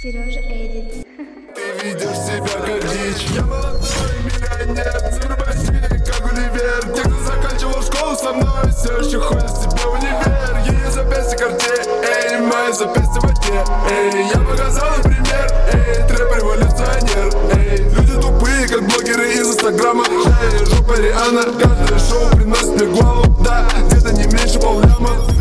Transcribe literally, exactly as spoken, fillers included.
Сережа Эдит. Ты ведешь себя как дичь. Я молодой миллионер, цифры большие, как Гулливер. Те, кто заканчивал школу со мной, все еще ходят с тебя в универ. Ее запястье карте, эй, мои запястья в воде. Эй, я показал им пример, эй, трэп-революционер. Эй, люди тупые, как блогеры из инстаграма. Эй, жопа Риhanna, каждое шоу приносит мне главу. Да, где-то не меньше полляма.